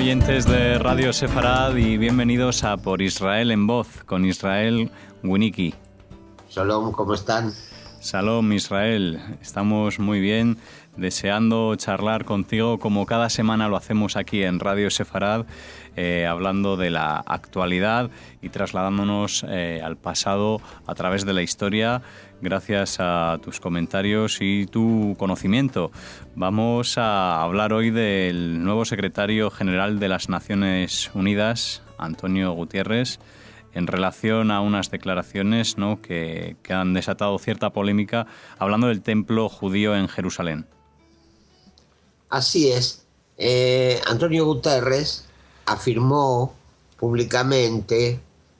oyentes de Radio Sefarad y bienvenidos a Por Israel en Voz con Israel Winiki. Shalom, ¿cómo están? Shalom, Israel. Estamos muy bien, deseando charlar contigo como cada semana lo hacemos aquí en Radio Sefarad, hablando de la actualidad y trasladándonos al pasado a través de la historia, gracias a tus comentarios y tu conocimiento. Vamos a hablar hoy del nuevo secretario general de las Naciones Unidas, Antonio Guterres, en relación a unas declaraciones, ¿no?, que han desatado cierta polémica, hablando del templo judío en Jerusalén. Así es. Antonio Guterres afirmó públicamente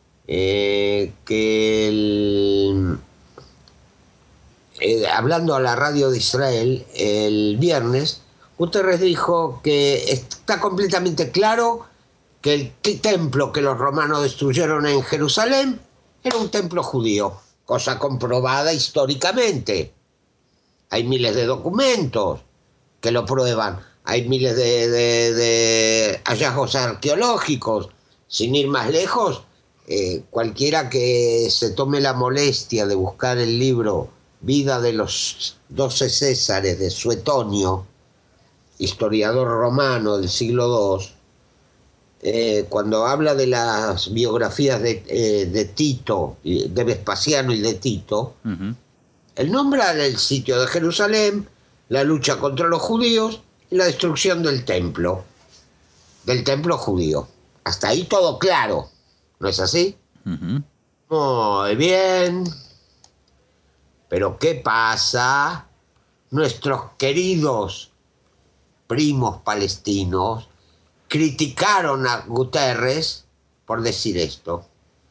que hablando a la radio de Israel el viernes, Guterres dijo que está completamente claro que el templo que los romanos destruyeron en Jerusalén era un templo judío, cosa comprobada históricamente. Hay miles de documentos que lo prueban, hay miles de hallazgos arqueológicos. Sin ir más lejos, cualquiera que se tome la molestia de buscar el libro Vida de los 12 Césares de Suetonio, historiador romano del siglo II, cuando habla de las biografías de Tito, de Vespasiano y de Tito, él nombra el sitio de Jerusalén, la lucha contra los judíos y la destrucción del templo judío. Hasta ahí todo claro, ¿no es así? Muy bien. Pero ¿qué pasa? Nuestros queridos primos palestinos criticaron a Guterres por decir esto.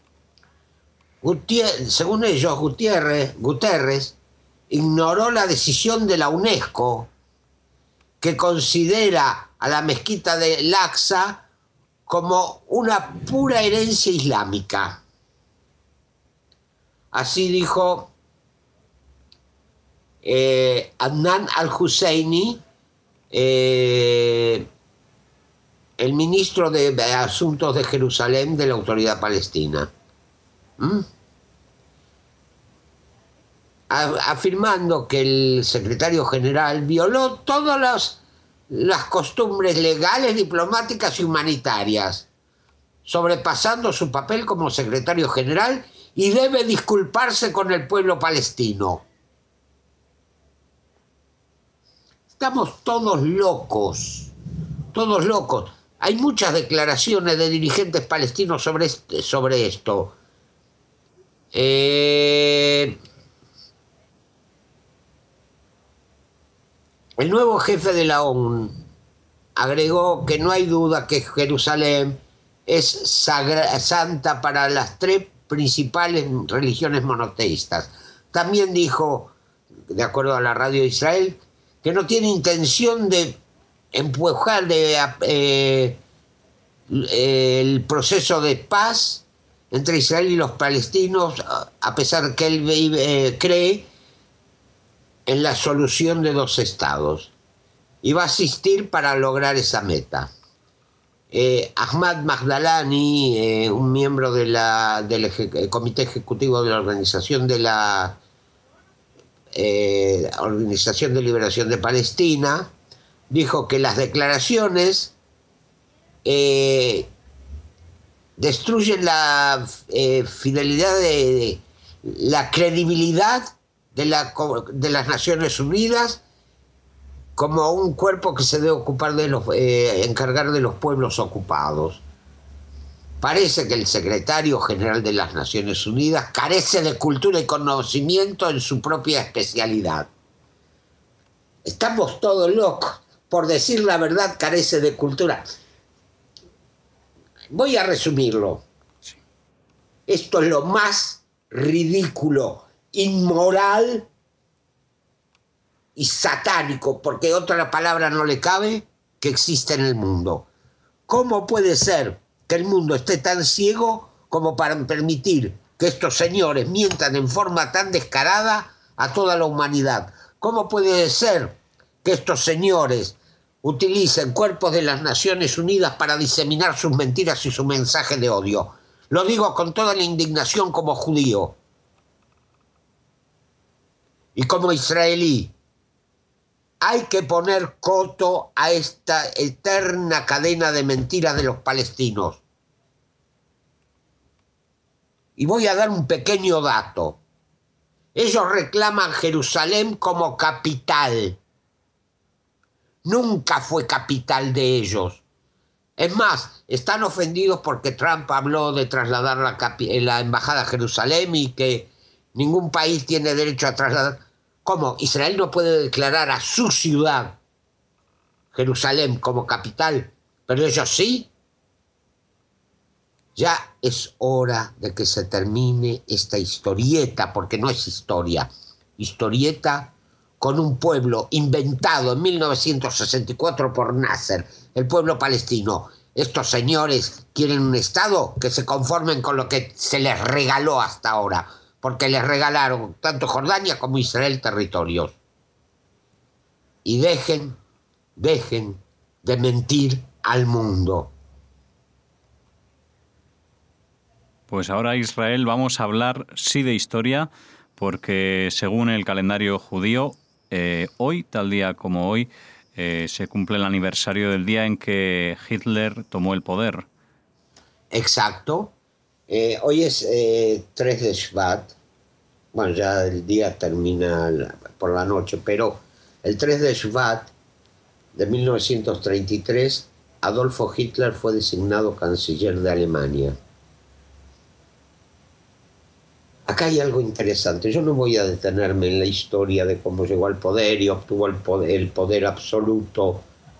Según ellos, Guterres ignoró la decisión de la UNESCO, que considera a la mezquita de Al-Aqsa como una pura herencia islámica. Así dijo Adnan al-Husseini, el ministro de Asuntos de Jerusalén de la Autoridad Palestina, afirmando que el secretario general violó todas las costumbres legales, diplomáticas y humanitarias, sobrepasando su papel como secretario general, y debe disculparse con el pueblo palestino. Estamos todos locos. Hay muchas declaraciones de dirigentes palestinos sobre esto. El nuevo jefe de la ONU agregó que no hay duda que Jerusalén es santa para las tres principales religiones monoteístas. También dijo, de acuerdo a la radio de Israel, que no tiene intención de empujar el proceso de paz entre Israel y los palestinos, a pesar de que él cree en la solución de dos estados, y va a asistir para lograr esa meta. Ahmad Magdalani, un miembro del Comité Ejecutivo de la Organización de Liberación de Palestina, dijo que las declaraciones destruyen la fidelidad, la credibilidad de las Naciones Unidas como un cuerpo que se debe encargar de los pueblos ocupados. Parece que el secretario general de las Naciones Unidas carece de cultura y conocimiento en su propia especialidad. Estamos todos locos. Por decir la verdad, carece de cultura. Voy a resumirlo. Sí. Esto es lo más ridículo, inmoral y satánico, porque otra palabra no le cabe, que existe en el mundo. ¿Cómo puede ser que el mundo esté tan ciego como para permitir que estos señores mientan en forma tan descarada a toda la humanidad? ¿Cómo puede ser que estos señores utilicen cuerpos de las Naciones Unidas para diseminar sus mentiras y su mensaje de odio. Lo digo con toda la indignación como judío y como israelí. Hay que poner coto a esta eterna cadena de mentiras de los palestinos. Y voy a dar un pequeño dato. Ellos reclaman Jerusalén como capital. Nunca fue capital de ellos. Es más, están ofendidos porque Trump habló de trasladar la embajada a Jerusalén y que ningún país tiene derecho a trasladar. ¿Cómo? Israel no puede declarar a su ciudad, Jerusalén, como capital, pero ellos sí. Ya es hora de que se termine esta historieta, porque no es historia. Historieta con un pueblo inventado en 1964 por Nasser, el pueblo palestino. Estos señores quieren un Estado, que se conformen con lo que se les regaló hasta ahora, porque les regalaron tanto Jordania como Israel territorios. Y dejen de mentir al mundo. Pues ahora, Israel, vamos a hablar sí de historia, porque según el calendario judío, hoy, tal día como hoy, se cumple el aniversario del día en que Hitler tomó el poder. Exacto. Hoy es 3 de Shvat. Bueno, ya el día termina por la noche, pero el 3 de Shvat de 1933, Adolfo Hitler fue designado canciller de Alemania. Acá hay algo interesante. Yo no voy a detenerme en la historia de cómo llegó al poder y obtuvo el poder absoluto,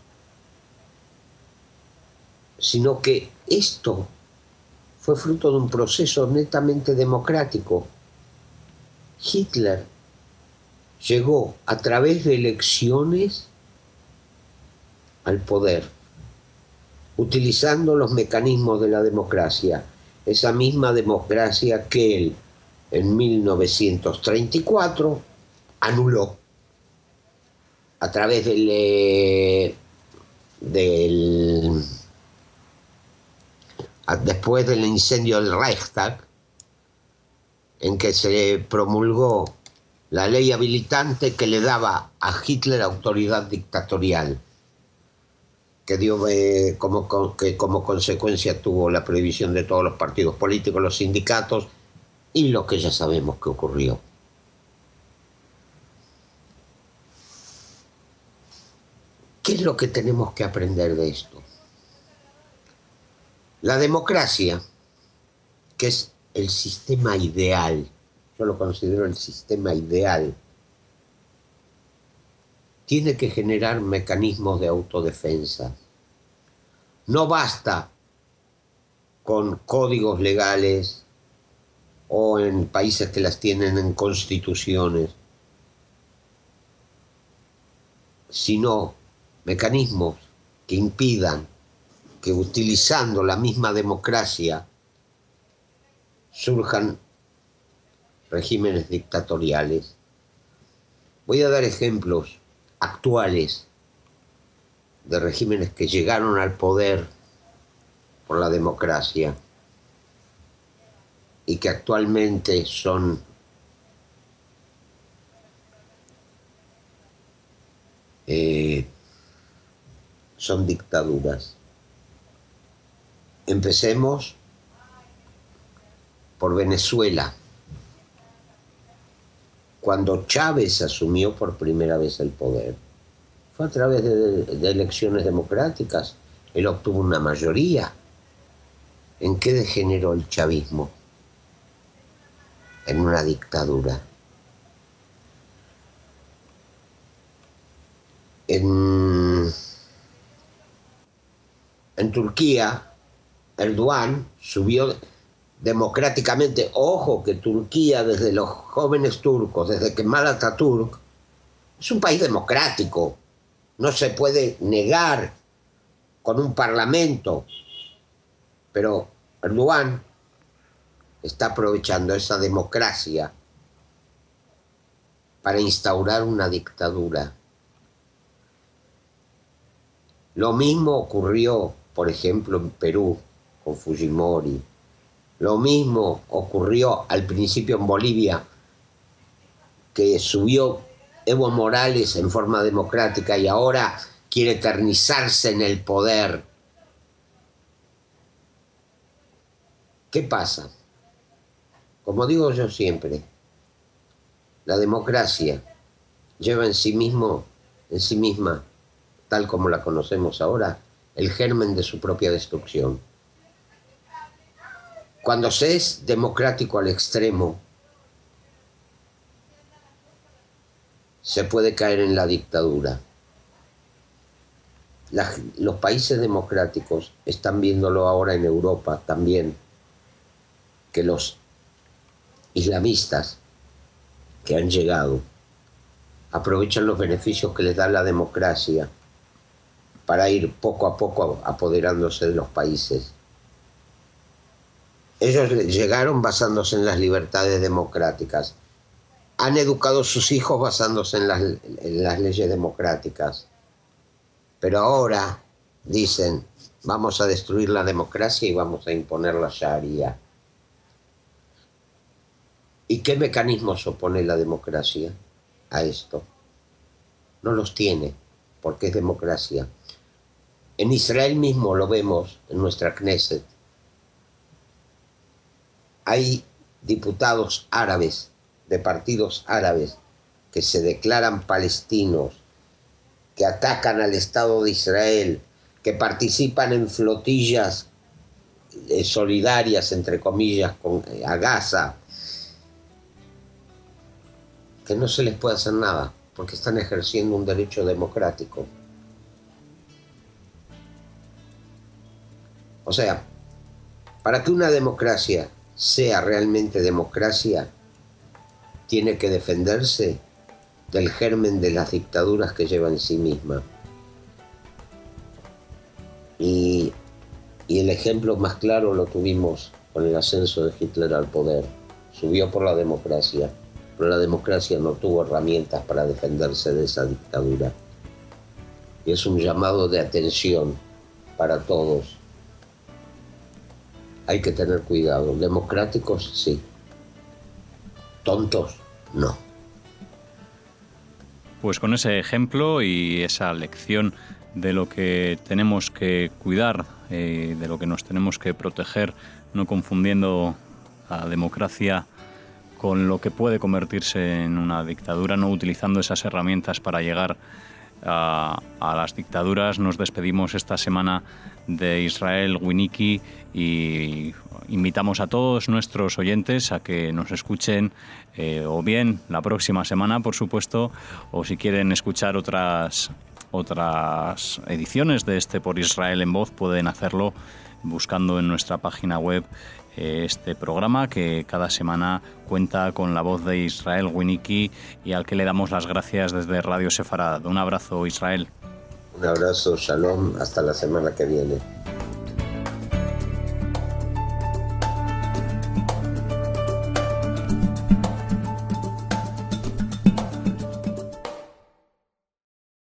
sino que esto fue fruto de un proceso netamente democrático. Hitler llegó a través de elecciones al poder, utilizando los mecanismos de la democracia, esa misma democracia que él en 1934 anuló a través después del incendio del Reichstag, en que se promulgó la ley habilitante que le daba a Hitler autoridad dictatorial, que dio que como consecuencia tuvo la prohibición de todos los partidos políticos, los sindicatos y lo que ya sabemos que ocurrió. ¿Qué es lo que tenemos que aprender de esto? La democracia, que es el sistema ideal, yo lo considero el sistema ideal, tiene que generar mecanismos de autodefensa. No basta con códigos legales o en países que las tienen en constituciones, sino mecanismos que impidan que utilizando la misma democracia surjan regímenes dictatoriales. Voy a dar ejemplos actuales de regímenes que llegaron al poder por la democracia y que actualmente son dictaduras. Empecemos por Venezuela. Cuando Chávez asumió por primera vez el poder, fue a través de elecciones democráticas. Él obtuvo una mayoría. ¿En qué degeneró el chavismo? En una dictadura. En Turquía, Erdogan subió democráticamente. Ojo que Turquía, desde los jóvenes turcos, desde Kemal Atatürk, es un país democrático. No se puede negar con un parlamento. Pero Erdogan está aprovechando esa democracia para instaurar una dictadura. Lo mismo ocurrió, por ejemplo, en Perú con Fujimori. Lo mismo ocurrió al principio en Bolivia, que subió Evo Morales en forma democrática y ahora quiere eternizarse en el poder. ¿Qué pasa? Como digo yo siempre, la democracia lleva en sí misma, tal como la conocemos ahora, el germen de su propia destrucción. Cuando se es democrático al extremo, se puede caer en la dictadura. Los países democráticos están viéndolo ahora en Europa también, que los islamistas que han llegado aprovechan los beneficios que les da la democracia para ir poco a poco apoderándose de los países. Ellos llegaron basándose en las libertades democráticas. Han educado a sus hijos basándose en las leyes democráticas. Pero ahora dicen, vamos a destruir la democracia y vamos a imponer la Sharia. ¿Y qué mecanismos opone la democracia a esto? No los tiene, porque es democracia. En Israel mismo lo vemos, en nuestra Knesset. Hay diputados árabes, de partidos árabes, que se declaran palestinos, que atacan al Estado de Israel, que participan en flotillas solidarias, entre comillas, a Gaza, que no se les puede hacer nada, porque están ejerciendo un derecho democrático. O sea, para que una democracia sea realmente democracia, tiene que defenderse del germen de las dictaduras que lleva en sí misma. Y el ejemplo más claro lo tuvimos con el ascenso de Hitler al poder. Subió por la democracia, pero la democracia no tuvo herramientas para defenderse de esa dictadura. Y es un llamado de atención para todos. Hay que tener cuidado. Democráticos, sí. Tontos, no. Pues con ese ejemplo y esa lección de lo que tenemos que cuidar, de lo que nos tenemos que proteger, no confundiendo a democracia con lo que puede convertirse en una dictadura, no utilizando esas herramientas para llegar a las dictaduras. Nos despedimos esta semana de Israel Winicky y invitamos a todos nuestros oyentes a que nos escuchen o bien la próxima semana, por supuesto, o si quieren escuchar otras ediciones de este Por Israel en Voz, pueden hacerlo buscando en nuestra página web este programa que cada semana cuenta con la voz de Israel Winicky y al que le damos las gracias desde Radio Sefarad. Un abrazo, Israel. Un abrazo, shalom, hasta la semana que viene.